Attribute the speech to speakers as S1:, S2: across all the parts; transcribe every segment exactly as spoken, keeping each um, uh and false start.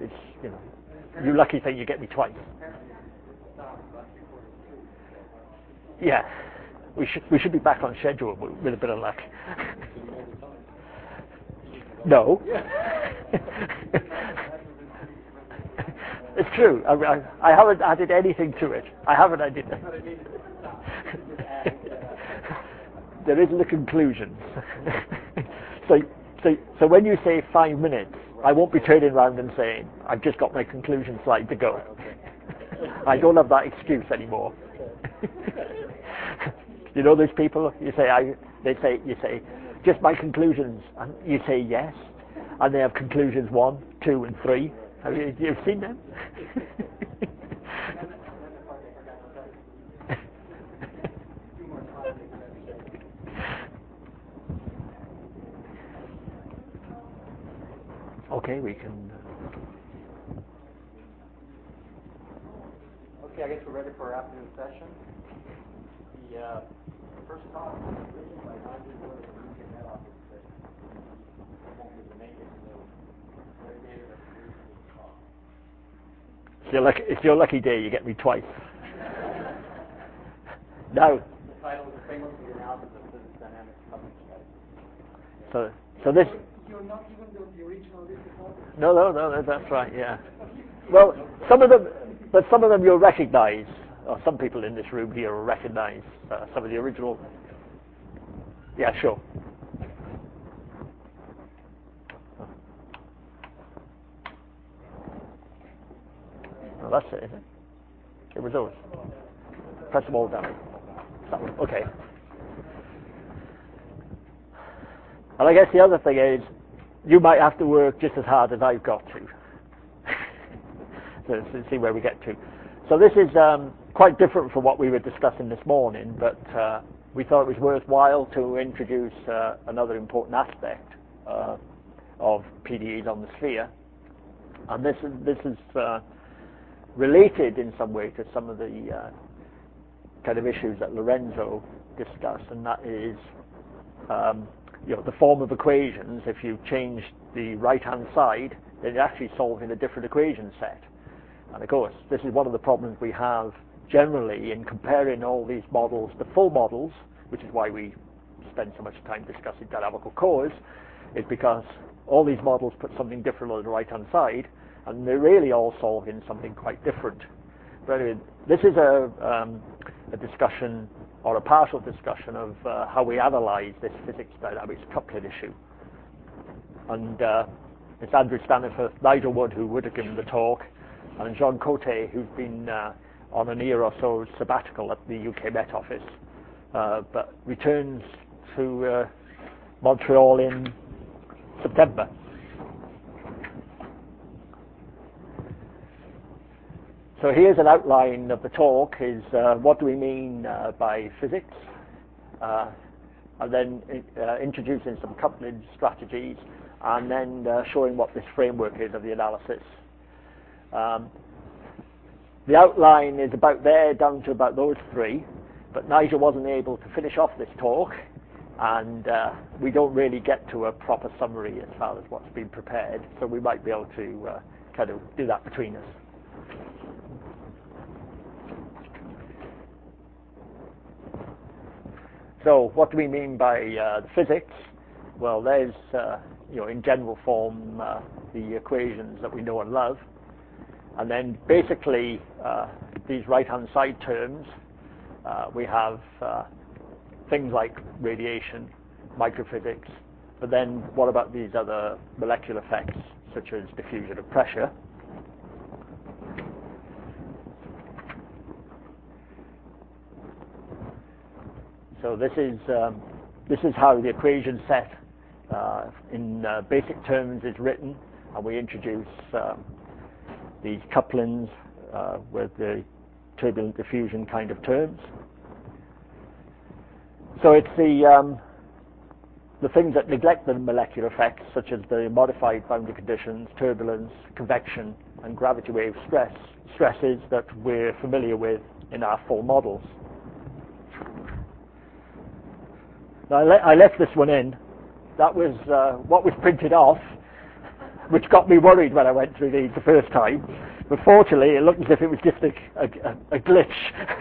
S1: it's, you know, you lucky thing you get me twice. Yeah, we should we should be back on schedule with, with a bit of luck. No. It's true. I, I, I haven't added anything to it. I haven't added anything. There isn't a conclusion. so, so, so when you say five minutes, I won't be turning around and saying, I've just got my conclusion slide to go. I don't have that excuse anymore. You know those people, you say, I, they say, you say, just my conclusions, and you say yes, and they have conclusions one, two, and three. Have you, you've seen them? Okay, we can.
S2: Okay, I guess we're ready for our afternoon session. The uh, first talk is written by Nigel Wood of the U K Met Office. That won't be able to make it, so they're David of the talk.
S1: It's your, lucky, it's your lucky day. You get me twice. Now.
S2: The title is the Framework for the Analysis of Physics Dynamics Coupling Strategy.
S1: So, so this.
S3: You're not even the, the original list of authors.
S1: No, no, no, that's right. Yeah. Well, some of them, but some of them you'll recognise, or some people in this room here will recognise uh, some of the original. Yeah, sure. Oh, that's it, is it? It was those. Press them all down. That one. Okay. And I guess the other thing is, you might have to work just as hard as I've got to. So let's see where we get to. So this is um, quite different from what we were discussing this morning, but uh, we thought it was worthwhile to introduce uh, another important aspect uh, of P D Es on the sphere. And this, this is uh, related in some way to some of the uh, kind of issues that Lorenzo discussed, and that is um, you know, the form of equations. If you change the right-hand side, then you're actually solving a different equation set. And of course, this is one of the problems we have generally in comparing all these models to full models, which is why we spend so much time discussing dynamical cores, is because all these models put something different on the right-hand side, and they're really all solving something quite different. But anyway, this is a, um, a discussion, or a partial discussion, of uh, how we analyze this physics dynamics coupling issue. And uh, it's Andrew Staniforth, Nigel Wood, who would have given the talk, and Jean Cote, who's been uh, on an year or so sabbatical at the U K Met Office, uh, but returns to uh, Montreal in September. So here's an outline of the talk, is uh, what do we mean uh, by physics, uh, and then uh, introducing some coupling strategies, and then uh, showing what this framework is of the analysis. Um, the outline is about there down to about those three, but Nigel wasn't able to finish off this talk, and uh, we don't really get to a proper summary as far as what's been prepared, so we might be able to uh, kind of do that between us. So what do we mean by uh, physics? Well, there's, uh, you know, in general form, uh, the equations that we know and love. And then basically, uh, these right-hand side terms, uh, we have uh, things like radiation, microphysics, but then what about these other molecular effects, such as diffusion of pressure? So this is um, this is how the equation set uh, in uh, basic terms is written, and we introduce um, these couplings uh, with the turbulent diffusion kind of terms. So it's the um, the things that neglect the molecular effects, such as the modified boundary conditions, turbulence, convection, and gravity wave stress stresses that we're familiar with in our full models. Now, I, le- I left this one in. That was uh, what was printed off. which got me worried when I went through these the first time. But fortunately, it looked as if it was just a, a, a glitch.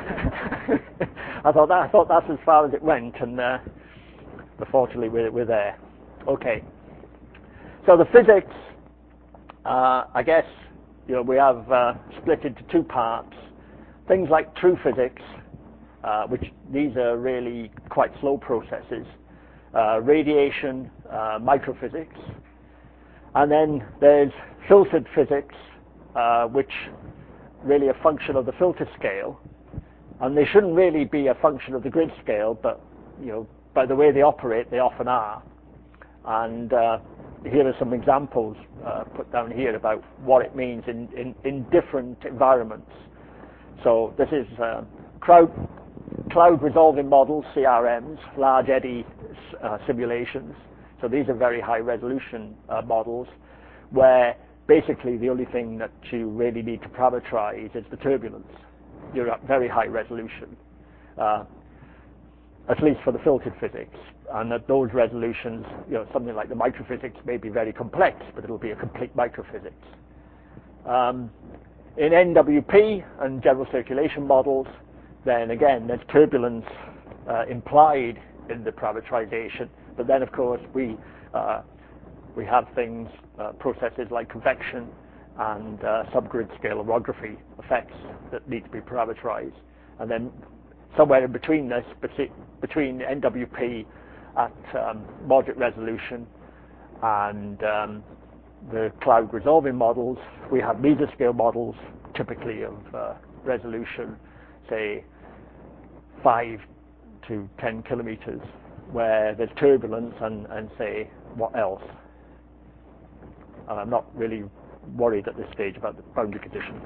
S1: I thought that, I thought that's as far as it went, and uh, but fortunately we're, we're there. Okay. So the physics, uh, I guess, you know, we have uh, split into two parts. Things like true physics, uh, which these are really quite slow processes. Uh, radiation, uh, microphysics, and then there's filtered physics, uh, which really a function of the filter scale, and they shouldn't really be a function of the grid scale, but you know, by the way they operate, they often are. And uh, here are some examples uh, put down here about what it means in, in, in different environments. So this is uh, crowd, cloud resolving models, C R Ms, large eddy uh, simulations. So these are very high resolution uh, models where basically the only thing that you really need to parameterize is the turbulence. You're at very high resolution, uh, at least for the filtered physics. And at those resolutions, you know, something like the microphysics may be very complex, but it'll be a complete microphysics. Um, in N W P and general circulation models, then again, there's turbulence uh, implied in the parameterization, but then of course we uh, we have things, uh, processes like convection and uh, subgrid scale orography effects that need to be parameterized. And then somewhere in between this, between N W P at um, moderate resolution and um, the cloud resolving models, we have mesoscale models, typically of uh, resolution, say, five to ten kilometers, where there's turbulence and, and say, what else? And I'm not really worried at this stage about the boundary conditions.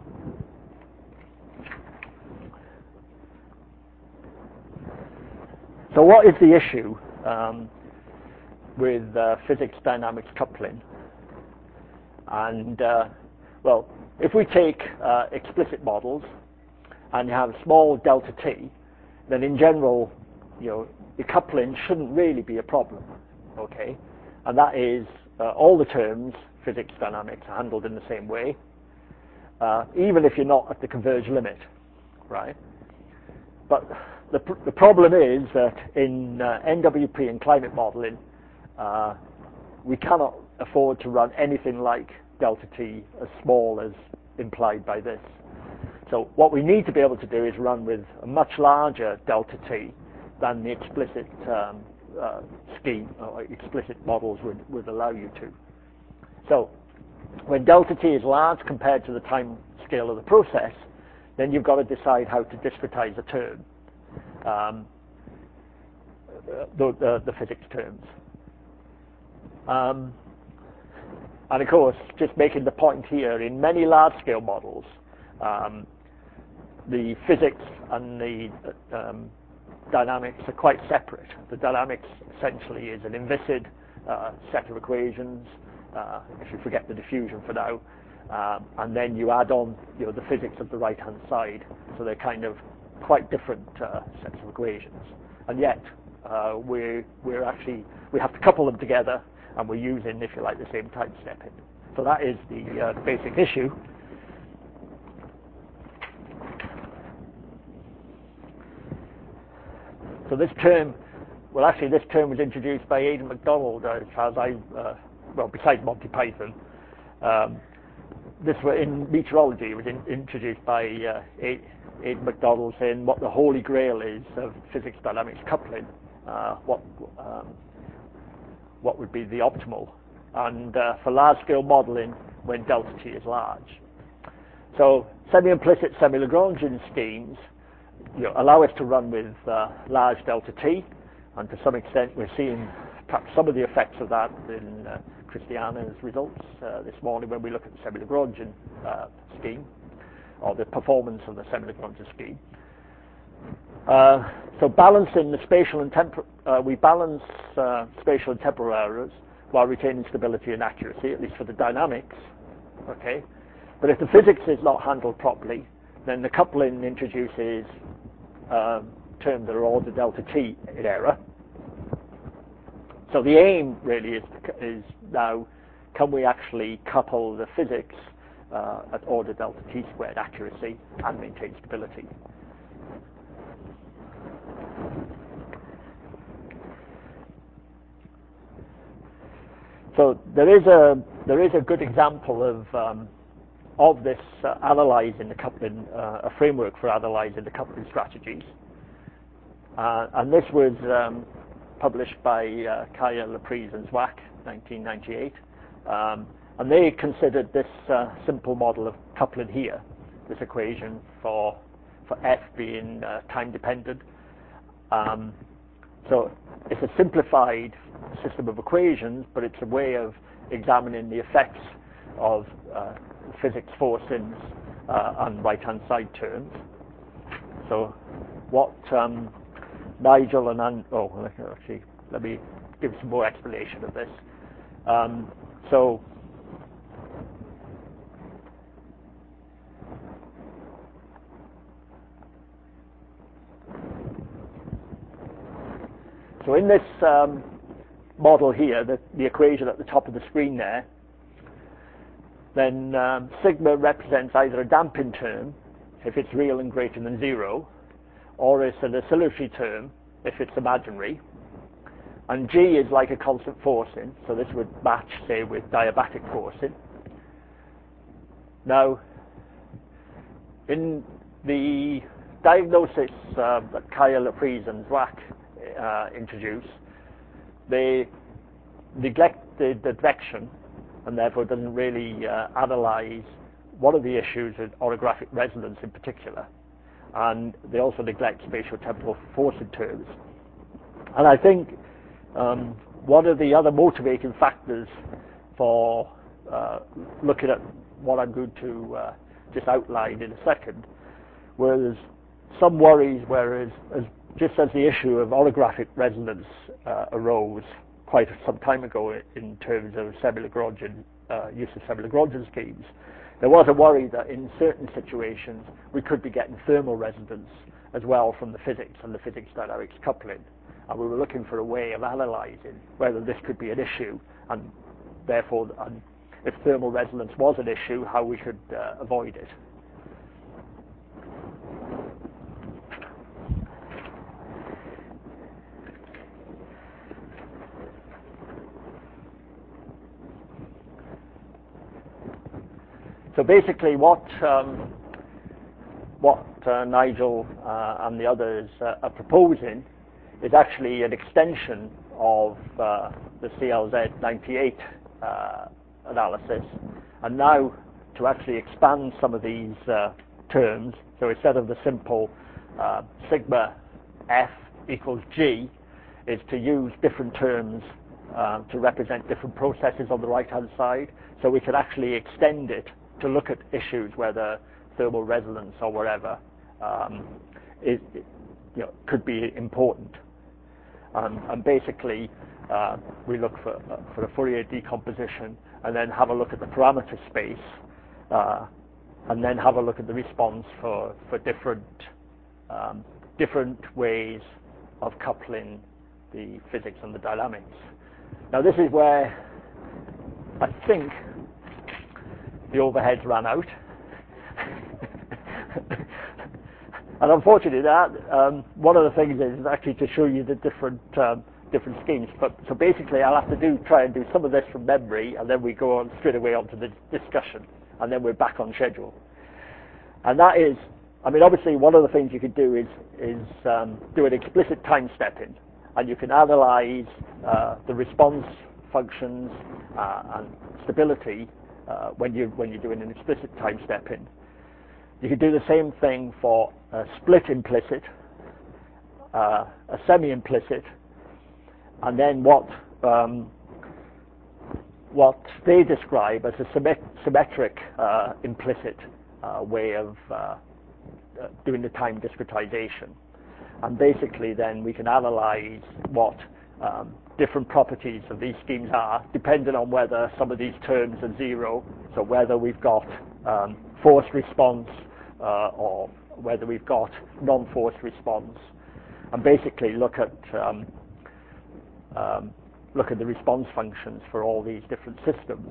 S1: So what is the issue um, with uh, physics dynamics coupling? And uh, well, if we take uh, explicit models and you have small delta t, then in general, you know, the coupling shouldn't really be a problem, okay? And that is uh, all the terms, physics dynamics, are handled in the same way, uh, even if you're not at the converge limit, right? But the, pr the problem is that in uh, N W P and climate modeling, uh, we cannot afford to run anything like delta t as small as implied by this. So what we need to be able to do is run with a much larger delta t than the explicit um, uh, scheme or explicit models would, would allow you to. So when delta t is large compared to the time scale of the process, then you've got to decide how to discretize the term, um, the, the, the physics terms. Um, and of course, just making the point here, in many large-scale models, um, the physics and the um, dynamics are quite separate. The dynamics essentially is an inviscid uh, set of equations, uh, if you forget the diffusion for now, um, and then you add on, you know, the physics of the right-hand side. So they're kind of quite different uh, sets of equations, and yet uh, we're we're actually we have to couple them together, and we're using, if you like, the same time stepping. So that is the uh, basic issue. So this term, well, actually, this term was introduced by Aidan McDonald, as far as I, uh, well, besides Monty Python. Um, this was in meteorology. It was in, introduced by uh, Aidan McDonald, saying what the holy grail is of physics dynamics coupling. Uh, what um, what would be the optimal, and uh, for large-scale modeling when delta t is large. So semi-implicit, semi-Lagrangian schemes, you know, allow us to run with uh, large delta t, and to some extent we're seeing perhaps some of the effects of that in uh, Christiana's results uh, this morning when we look at the semi-Lagrangian uh, scheme, or the performance of the semi-Lagrangian scheme. Uh, so balancing the spatial and temporal, uh, we balance uh, spatial and temporal errors while retaining stability and accuracy, at least for the dynamics, okay? But if the physics is not handled properly, then the coupling introduces um, terms that are order delta t in error. So the aim really is, is now can we actually couple the physics uh, at order delta t squared accuracy and maintain stability? So there is a there is a good example of um, of this uh, analyzing the coupling, uh, a framework for analyzing the coupling strategies, uh, and this was um, published by uh, Kaya, Laprise, and Zwack, nineteen ninety-eight, um, and they considered this uh, simple model of coupling here, this equation for for f being uh, time dependent. Um, so it's a simplified system of equations, but it's a way of examining the effects of uh, physics forcings uh, on right-hand side terms. So what um, Nigel and An- oh, actually, let me give some more explanation of this. Um, so So in this um, model here, the, the equation at the top of the screen there, then um, sigma represents either a damping term, if it's real and greater than zero, or it's an oscillatory term, if it's imaginary. And G is like a constant forcing, so this would match, say, with diabatic forcing. Now, in the diagnosis uh, that Kaya, Laprise, and Zwack uh, introduce, they neglect the, the direction, and therefore doesn't really uh, analyze one of the issues in orographic resonance in particular. And they also neglect spatiotemporal forcing terms. And I think um, one of the other motivating factors for uh, looking at what I'm going to uh, just outline in a second was some worries, whereas as, just as the issue of orographic resonance uh, arose quite some time ago in terms of semi-Lagrangian, uh, use of semi-Lagrangian schemes, there was a worry that in certain situations we could be getting thermal resonance as well from the physics and the physics dynamics coupling. And we were looking for a way of analyzing whether this could be an issue, and therefore, and if thermal resonance was an issue, how we could uh, avoid it. So basically, what um, what uh, Nigel uh, and the others uh, are proposing is actually an extension of uh, the C L Z ninety-eight uh, analysis, and now to actually expand some of these uh, terms. So instead of the simple uh, sigma f equals g, is to use different terms uh, to represent different processes on the right-hand side. So we can actually extend it to look at issues whether thermal resonance or whatever um, is, you know, could be important. Um, and basically, uh, we look for uh, for a Fourier decomposition, and then have a look at the parameter space, uh, and then have a look at the response for for different um, different ways of coupling the physics and the dynamics. Now, this is where I think the overheads ran out. And unfortunately, that um, one of the things is actually to show you the different um, different schemes. But so basically, I'll have to do try and do some of this from memory, and then we go on straight away onto the discussion, and then we're back on schedule. And that is, I mean, obviously, one of the things you could do is is um, do an explicit time stepping, and you can analyze uh, the response functions uh, and stability uh, when you when you're doing an explicit time stepping. You could do the same thing for a split implicit, uh, a semi-implicit, and then what um, what they describe as a symmet- symmetric uh, implicit uh, way of uh, uh, doing the time discretization. And basically, then we can analyze what um, different properties of these schemes are, depending on whether some of these terms are zero, so whether we've got um, forced response uh, or whether we've got non-forced response, and basically look at um, um, look at the response functions for all these different systems.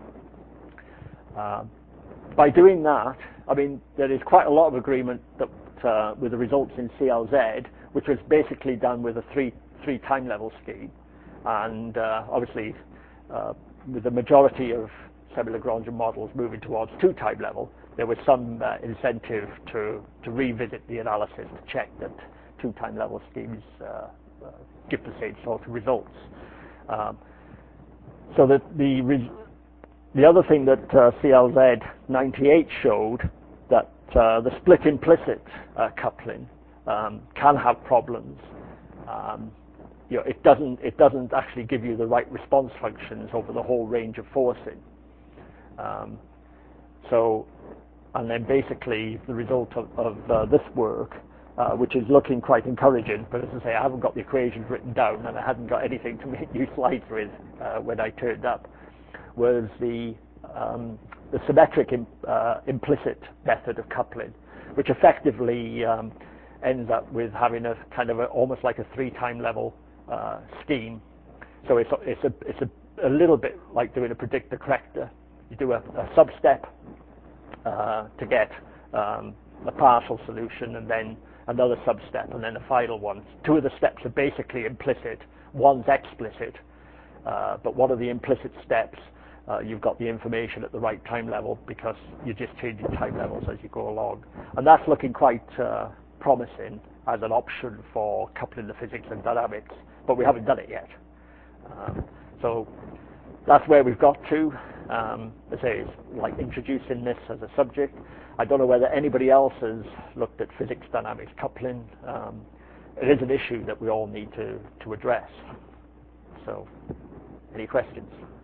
S1: Uh, by doing that, I mean, there is quite a lot of agreement that uh, with the results in C L Z, which was basically done with a three three time level scheme, and uh, obviously uh, with the majority of semi-Lagrangian models moving towards two time level, there was some uh, incentive to to revisit the analysis to check that two time level schemes uh, uh, give the same sort of results. Um, so that the res the other thing that uh, C L Z ninety-eight showed, that uh, the split implicit uh, coupling um, can have problems. Um, you know, it doesn't it doesn't actually give you the right response functions over the whole range of forcing. Um, so, and then basically the result of, of uh, this work, uh, which is looking quite encouraging, but as I say, I haven't got the equations written down, and I hadn't got anything to make new slides with uh, when I turned up, was the um, the symmetric im uh, implicit method of coupling, which effectively um, ends up with having a kind of a, almost like a three-time level uh, scheme. So it's it's a it's a, a little bit like doing a predictor corrector. You do a, a sub-step uh, to get um, a partial solution, and then another sub-step, and then a final one. Two of the steps are basically implicit. One's explicit, uh, but one of the implicit steps, uh, you've got the information at the right time level because you're just changing time levels as you go along. And that's looking quite uh, promising as an option for coupling the physics and dynamics, but we haven't done it yet. Um, so that's where we've got to. Um, I say it's like introducing this as a subject. I don't know whether anybody else has looked at physics dynamics coupling. Um, it is an issue that we all need to, to address. So, any questions?